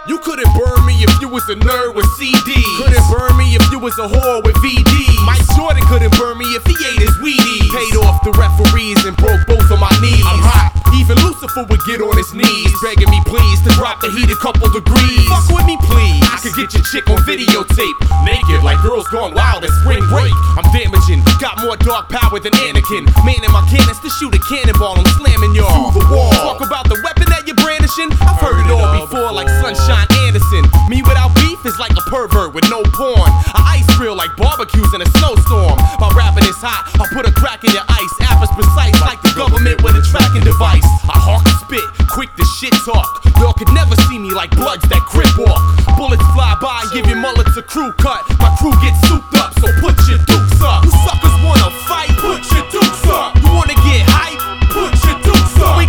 You couldn't burn me if you was a nerd with CDs. Couldn't burn me if you was a whore with VDs. Mike Jordan couldn't burn me if he ate his Wheaties. Paid off the referees and broke both of my knees. I'm hot. Even Lucifer would get on his knees, begging me please to drop the heat a couple degrees. Fuck with me please. I could get your chick on videotape, naked like girls gone wild at spring break. I'm damaging, got more dark power than Anakin. Manning my cannons to shoot a cannonball, I'm slamming y'all through the wall. Talk about the weapon that you're brandishing, I've heard it all before like Sunshine Anderson. Me without beef is like a pervert with no porn. I ice grill like barbecues in a snowstorm. My rapping is hot, I'll put a crack in your ice. Apples precise like the government with a tracking device. I hawk and spit, quick to shit talk. Y'all could never see me like bloods that grip walk. Bullets fly by, give your mullets a crew cut. My crew gets souped up, so put